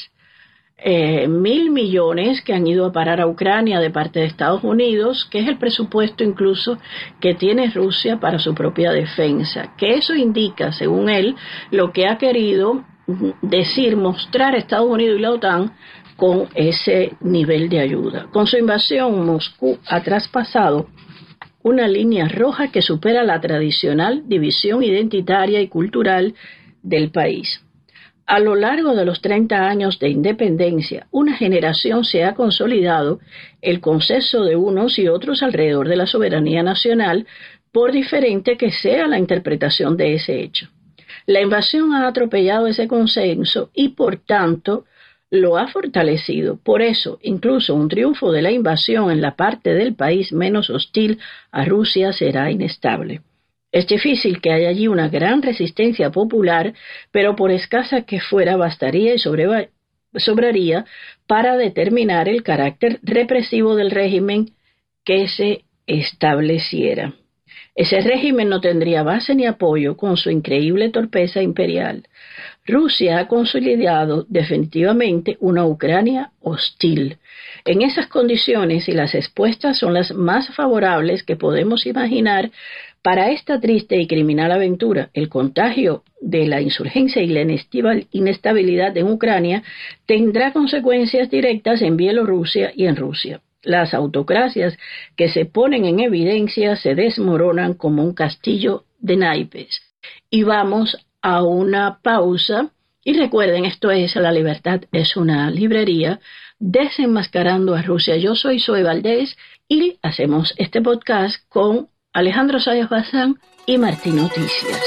Eh, mil millones que han ido a parar a Ucrania de parte de Estados Unidos, que es el presupuesto incluso que tiene Rusia para su propia defensa, que eso indica, según él, lo que ha querido decir, mostrar a Estados Unidos y la OTAN con ese nivel de ayuda. Con su invasión, Moscú ha traspasado una línea roja que supera la tradicional división identitaria y cultural del país. A lo largo de los treinta años de independencia, una generación se ha consolidado el consenso de unos y otros alrededor de la soberanía nacional, por diferente que sea la interpretación de ese hecho. La invasión ha atropellado ese consenso y, por tanto, lo ha fortalecido. Por eso, incluso un triunfo de la invasión en la parte del país menos hostil a Rusia será inestable. Es difícil que haya allí una gran resistencia popular, pero por escasa que fuera bastaría y sobreva- sobraría para determinar el carácter represivo del régimen que se estableciera. Ese régimen no tendría base ni apoyo con su increíble torpeza imperial. Rusia ha consolidado definitivamente una Ucrania hostil. En esas condiciones, y las expuestas son las más favorables que podemos imaginar para esta triste y criminal aventura, el contagio de la insurgencia y la inestabilidad en Ucrania tendrá consecuencias directas en Bielorrusia y en Rusia. Las autocracias que se ponen en evidencia se desmoronan como un castillo de naipes. Y vamos a una pausa. Y recuerden, esto es La Libertad es una librería, desenmascarando a Rusia. Yo soy Zoe Valdés y hacemos este podcast con Alejandro Zayas Bazán y Martín Noticias.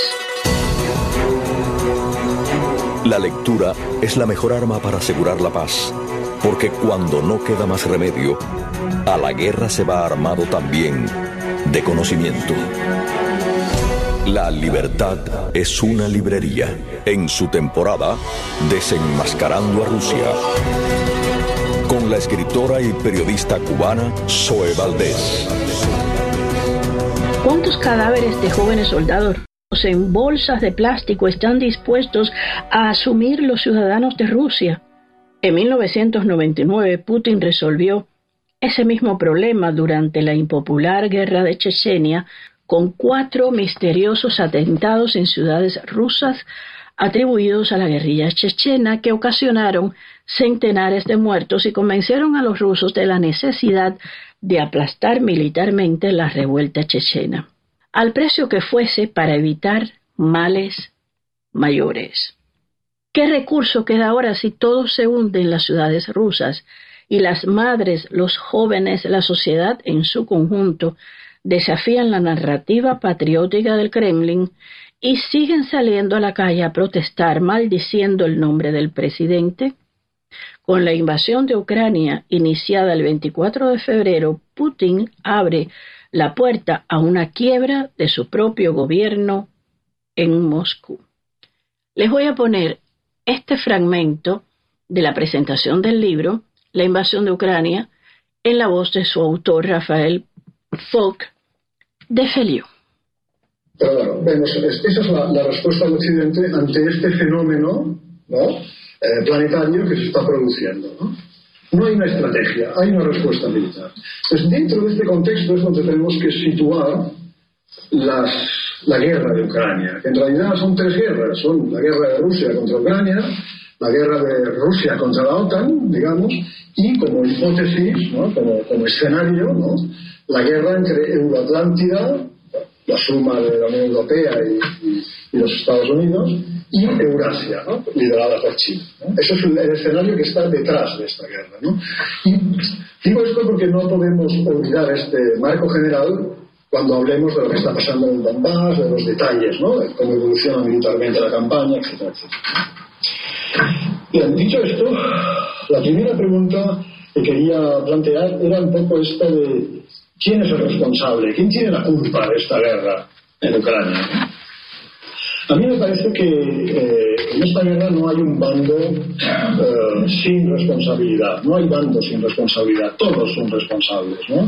La lectura es la mejor arma para asegurar la paz, porque cuando no queda más remedio, a la guerra se va armado también de conocimiento. La Libertad es una librería, en su temporada Desenmascarando a Rusia, con la escritora y periodista cubana Zoe Valdés. ¿Cuántos cadáveres de jóvenes soldados rusos en bolsas de plástico están dispuestos a asumir los ciudadanos de Rusia? En mil novecientos noventa y nueve, Putin resolvió ese mismo problema durante la impopular guerra de Chechenia con cuatro misteriosos atentados en ciudades rusas atribuidos a la guerrilla chechena que ocasionaron centenares de muertos y convencieron a los rusos de la necesidad de aplastar militarmente la revuelta chechena, al precio que fuese para evitar males mayores. ¿Qué recurso queda ahora si todo se hunde en las ciudades rusas y las madres, los jóvenes, la sociedad en su conjunto desafían la narrativa patriótica del Kremlin y siguen saliendo a la calle a protestar maldiciendo el nombre del presidente? Con la invasión de Ucrania iniciada el veinticuatro de febrero, Putin abre la puerta a una quiebra de su propio gobierno en Moscú. Les voy a poner este fragmento de la presentación del libro, La invasión de Ucrania, en la voz de su autor, Rafael Falk, de Feliu. Pero bueno, vemos, esa es la, la respuesta del Occidente ante este fenómeno, ¿no?, eh, planetario que se está produciendo, ¿no? No hay una estrategia, hay una respuesta militar. Pues dentro de este contexto es donde tenemos que situar las, la guerra de Ucrania, que en realidad son tres guerras. Son la guerra de Rusia contra Ucrania, la guerra de Rusia contra la OTAN, digamos, y como hipótesis, ¿no?, como, como escenario, ¿no?, la guerra entre Euroatlántida, la suma de la Unión Europea y, y, y los Estados Unidos, y Eurasia, ¿no?, liderada por China, ¿no? Eso es el, el escenario que está detrás de esta guerra, ¿no? Y digo esto porque no podemos olvidar este marco general cuando hablemos de lo que está pasando en Donbass, de los detalles, ¿no?, de cómo evoluciona militarmente la campaña, etcétera, etcétera. Bien, dicho esto, la primera pregunta que quería plantear era un poco esta de ¿quién es el responsable? ¿Quién tiene la culpa de esta guerra en Ucrania? A mí me parece que eh, en esta guerra no hay un bando eh, sin responsabilidad, no hay bando sin responsabilidad, todos son responsables, ¿no?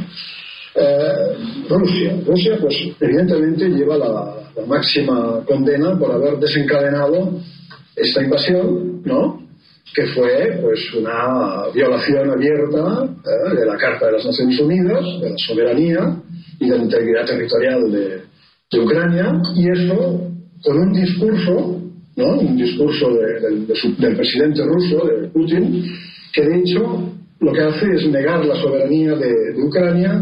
Eh, Rusia, Rusia pues evidentemente lleva la, la máxima condena por haber desencadenado esta invasión, ¿no?, que fue pues una violación abierta eh, de la Carta de las Naciones Unidas, de la soberanía y de la integridad territorial de, de Ucrania, y eso con un discurso, ¿no?, un discurso de, de, de su, del presidente ruso, de Putin, que de hecho lo que hace es negar la soberanía de, de Ucrania,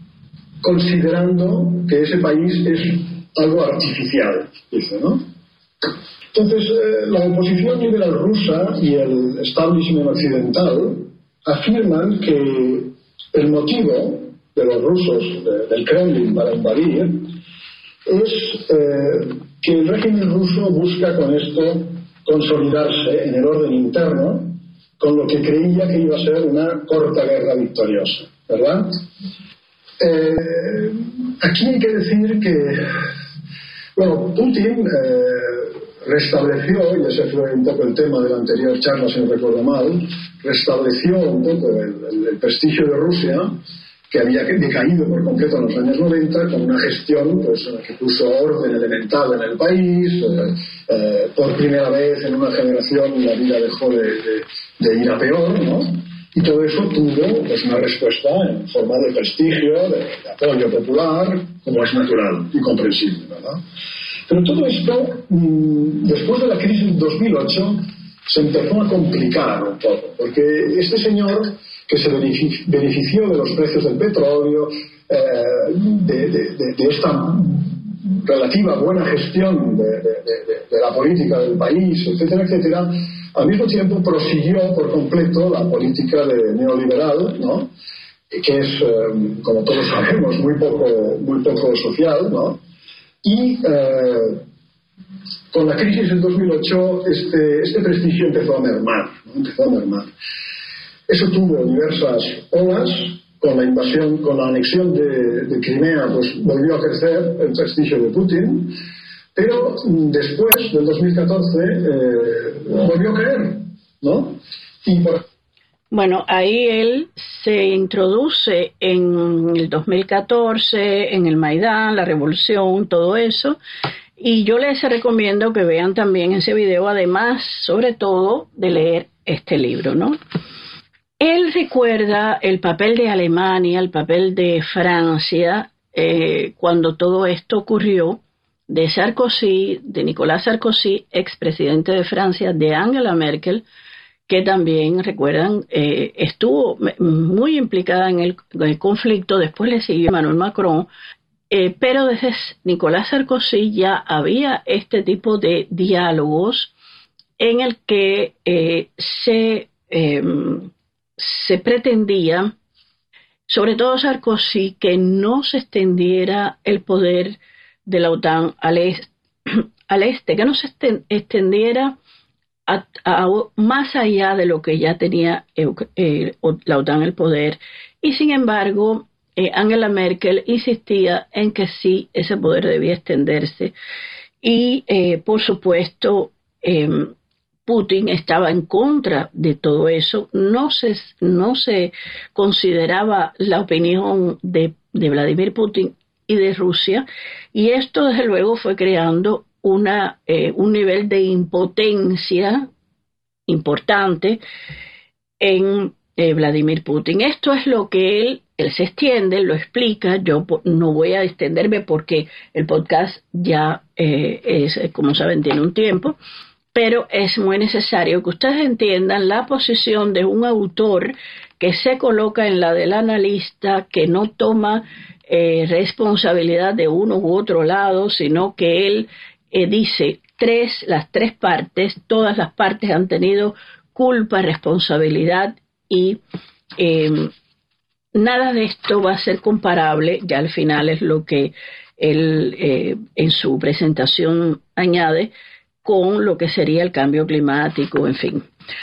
considerando que ese país es algo artificial, dice, ¿no? Entonces, eh, la oposición liberal rusa y el establishment occidental afirman que el motivo de los rusos, de, del Kremlin, para invadir es eh, que el régimen ruso busca con esto consolidarse en el orden interno con lo que creía que iba a ser una corta guerra victoriosa, ¿verdad? Eh, aquí hay que decir que, bueno, Putin eh, restableció, y ese fue un poco el tema de la anterior charla, si no recuerdo mal, restableció un poco el, el, el prestigio de Rusia que había decaído por completo en los años noventa, con una gestión pues, que puso orden elemental en el país. Eh, eh, por primera vez en una generación la vida dejó de, de, de ir a peor, ¿no? Y todo eso tuvo pues, una respuesta en forma de prestigio, de, de apoyo popular, como es natural y comprensible, ¿verdad? Pero todo esto, mmm, después de la crisis del dos mil ocho, se empezó a complicar un poco, porque este señor que se benefició de los precios del petróleo, eh, de, de, de, de esta relativa buena gestión de, de, de, de la política del país, etcétera, etcétera, al mismo tiempo prosiguió por completo la política de neoliberal, ¿no? Que es, eh, como todos sabemos, muy poco, muy poco social, ¿no? Y eh, con la crisis del dos mil ocho este, este prestigio empezó a mermar, ¿no? Empezó a mermar. Eso tuvo diversas olas. Con la invasión, con la anexión de, de Crimea, pues volvió a crecer el prestigio de Putin, pero después del dos mil catorce eh, volvió a caer, ¿no? Y por... Bueno, ahí él se introduce en el dos mil catorce, en el Maidán, la revolución, todo eso, y yo les recomiendo que vean también ese video, además, sobre todo, de leer este libro, ¿no? Él recuerda el papel de Alemania, el papel de Francia, eh, cuando todo esto ocurrió, de Sarkozy, de Nicolas Sarkozy, expresidente de Francia, de Angela Merkel, que también, recuerdan, eh, estuvo muy implicada en el, en el conflicto, después le siguió Emmanuel Macron, eh, pero desde Nicolas Sarkozy ya había este tipo de diálogos en el que eh, se... Eh, se pretendía, sobre todo Sarkozy, que no se extendiera el poder de la OTAN al, est, al este, que no se extendiera a, a, más allá de lo que ya tenía eh, la OTAN el poder. Y sin embargo, eh, Angela Merkel insistía en que sí, ese poder debía extenderse. Y, eh, por supuesto, eh, Putin estaba en contra de todo eso, no se, no se consideraba la opinión de, de Vladimir Putin y de Rusia, y esto desde luego fue creando una, eh, un nivel de impotencia importante en eh, Vladimir Putin. Esto es lo que él, él se extiende, lo explica, yo no voy a extenderme porque el podcast ya, eh, es, como saben, tiene un tiempo, pero es muy necesario que ustedes entiendan la posición de un autor que se coloca en la del analista, que no toma eh, responsabilidad de uno u otro lado, sino que él eh, dice tres, las tres partes, todas las partes han tenido culpa, responsabilidad y eh, nada de esto va a ser comparable, ya al final es lo que él eh, en su presentación añade, con lo que sería el cambio climático, en fin.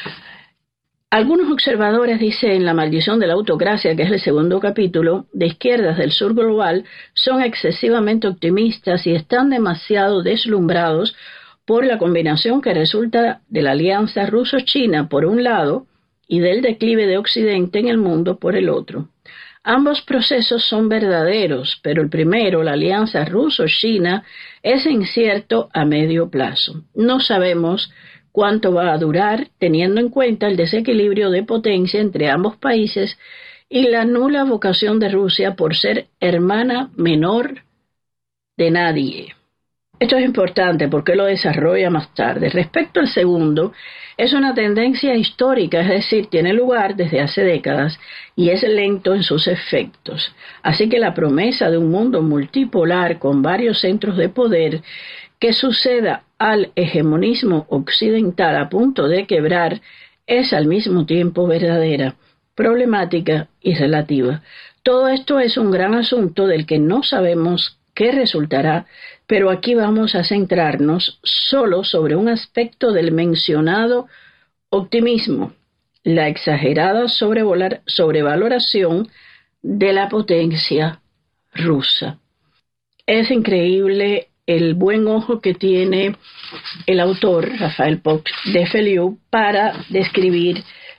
Algunos observadores dicen La maldición de la autocracia, que es el segundo capítulo, de izquierdas del sur global, son excesivamente optimistas y están demasiado deslumbrados por la combinación que resulta de la alianza ruso-china por un lado y del declive de Occidente en el mundo por el otro. Ambos procesos son verdaderos, pero el primero, la alianza ruso-china, es incierto a medio plazo. No sabemos cuánto va a durar, teniendo en cuenta el desequilibrio de potencia entre ambos países y la nula vocación de Rusia por ser hermana menor de nadie. Esto es importante porque lo desarrolla más tarde. Respecto al segundo, es una tendencia histórica, es decir, tiene lugar desde hace décadas y es lento en sus efectos. Así que la promesa de un mundo multipolar con varios centros de poder que suceda al hegemonismo occidental a punto de quebrar es al mismo tiempo verdadera, problemática y relativa. Todo esto es un gran asunto del que no sabemos qué resultará, pero aquí vamos a centrarnos solo sobre un aspecto del mencionado optimismo, la exagerada sobrevolar, sobrevaloración de la potencia rusa. Es increíble el buen ojo que tiene el autor, Rafael Poch de Feliu, para describir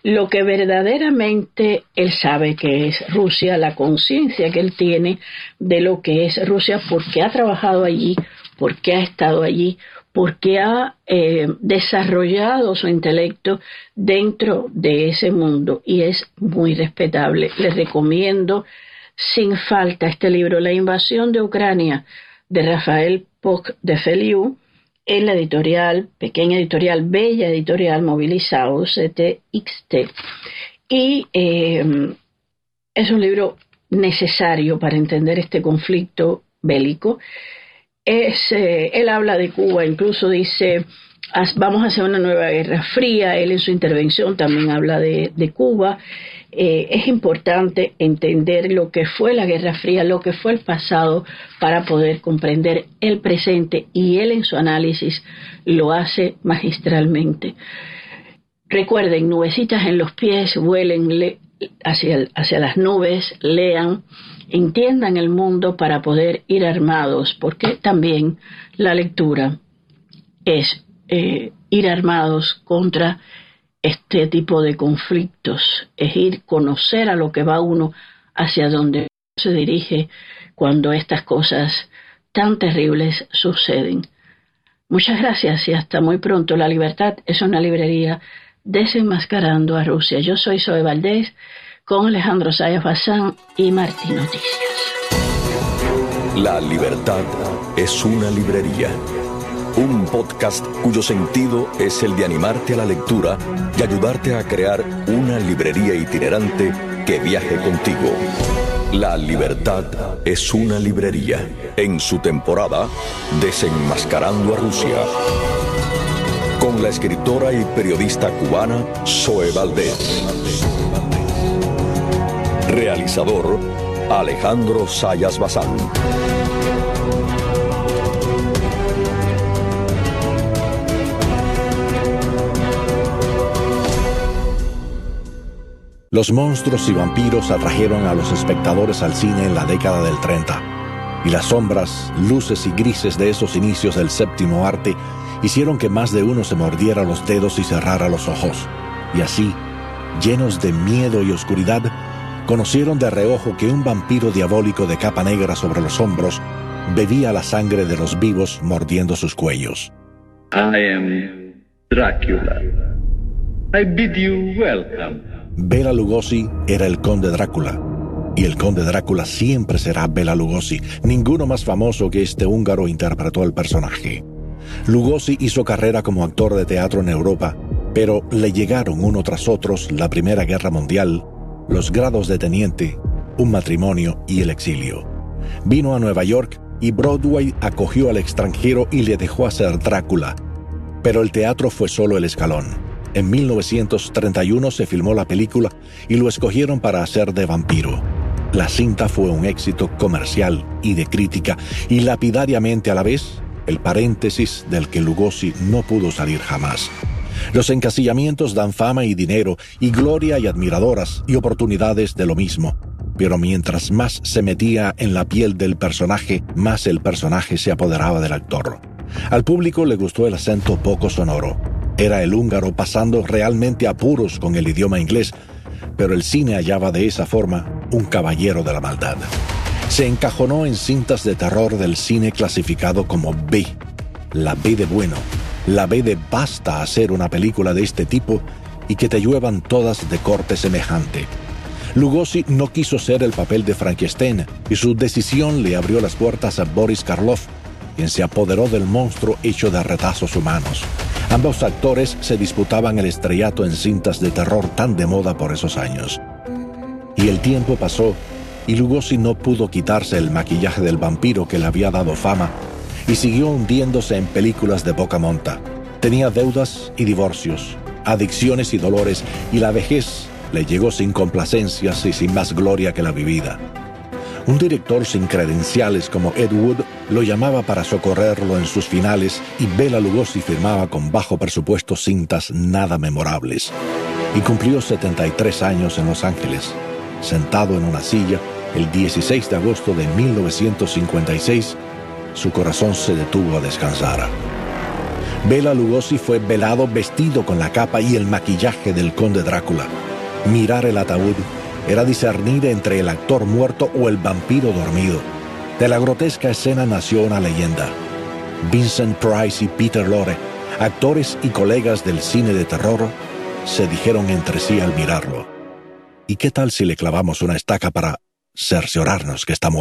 lo que verdaderamente él sabe que es Rusia, la conciencia que él tiene de lo que es Rusia, porque ha trabajado allí, porque ha estado allí, porque ha eh, desarrollado su intelecto dentro de ese mundo, y es muy respetable. Les recomiendo sin falta este libro, La invasión de Ucrania, de Rafael Poch de Feliu, en la editorial, pequeña editorial, bella editorial, Mobilizados, C T X T. Y eh, es un libro necesario para entender este conflicto bélico. Es, eh, él habla de Cuba, incluso dice, vamos a hacer una nueva guerra fría. Él en su intervención también habla de, de Cuba. Eh, es importante entender lo que fue la Guerra Fría, lo que fue el pasado, para poder comprender el presente, y él en su análisis lo hace magistralmente. Recuerden, nubecitas en los pies, vuelen le- hacia, hacia las nubes, lean, entiendan el mundo para poder ir armados, porque también la lectura es eh, ir armados contra este tipo de conflictos, es ir conocer a lo que va uno, hacia donde se dirige cuando estas cosas tan terribles suceden. Muchas gracias y hasta muy pronto. La Libertad es una librería desenmascarando a Rusia. Yo soy Zoe Valdés con Alejandro Zayas Bazán y Martín Noticias. La Libertad es una librería. Un podcast cuyo sentido es el de animarte a la lectura y ayudarte a crear una librería itinerante que viaje contigo. La Libertad es una librería. En su temporada, Desenmascarando a Rusia. Con la escritora y periodista cubana Zoe Valdés. Realizador, Alejandro Zayas Bazán. Los monstruos y vampiros atrajeron a los espectadores al cine en la década del treinta, y las sombras, luces y grises de esos inicios del séptimo arte hicieron que más de uno se mordiera los dedos y cerrara los ojos. Y así, llenos de miedo y oscuridad, conocieron de reojo que un vampiro diabólico de capa negra sobre los hombros bebía la sangre de los vivos mordiendo sus cuellos. I am Dracula. I bid you welcome. Bela Lugosi era el conde Drácula, y el conde Drácula siempre será Bela Lugosi. Ninguno más famoso que este húngaro interpretó el personaje. Lugosi hizo carrera como actor de teatro en Europa, pero le llegaron uno tras otros la Primera Guerra Mundial, los grados de teniente, un matrimonio y el exilio. Vino a Nueva York y Broadway acogió al extranjero y le dejó hacer Drácula. Pero el teatro fue solo el escalón. En mil novecientos treinta y uno se filmó la película y lo escogieron para hacer de vampiro. La cinta fue un éxito comercial y de crítica, y lapidariamente a la vez, el paréntesis del que Lugosi no pudo salir jamás. Los encasillamientos dan fama y dinero, y gloria y admiradoras, y oportunidades de lo mismo. Pero mientras más se metía en la piel del personaje, más el personaje se apoderaba del actor. Al público le gustó el acento poco sonoro. Era el húngaro pasando realmente apuros con el idioma inglés, pero el cine hallaba de esa forma un caballero de la maldad. Se encajonó en cintas de terror del cine clasificado como B, la B de bueno, la B de basta hacer una película de este tipo y que te lluevan todas de corte semejante. Lugosi no quiso ser el papel de Frankenstein y su decisión le abrió las puertas a Boris Karloff, quien se apoderó del monstruo hecho de retazos humanos. Ambos actores se disputaban el estrellato en cintas de terror tan de moda por esos años. Y el tiempo pasó, y Lugosi no pudo quitarse el maquillaje del vampiro que le había dado fama, y siguió hundiéndose en películas de poca monta. Tenía deudas y divorcios, adicciones y dolores, y la vejez le llegó sin complacencias y sin más gloria que la vivida. Un director sin credenciales como Ed Wood lo llamaba para socorrerlo en sus finales, y Bela Lugosi firmaba con bajo presupuesto cintas nada memorables. Y cumplió setenta y tres años en Los Ángeles. Sentado en una silla, el dieciséis de agosto de mil novecientos cincuenta y seis, su corazón se detuvo a descansar. Bela Lugosi fue velado vestido con la capa y el maquillaje del conde Drácula. Mirar el ataúd era discernir entre el actor muerto o el vampiro dormido. De la grotesca escena nació una leyenda. Vincent Price y Peter Lorre, actores y colegas del cine de terror, se dijeron entre sí al mirarlo: ¿y qué tal si le clavamos una estaca para cerciorarnos que está muerto?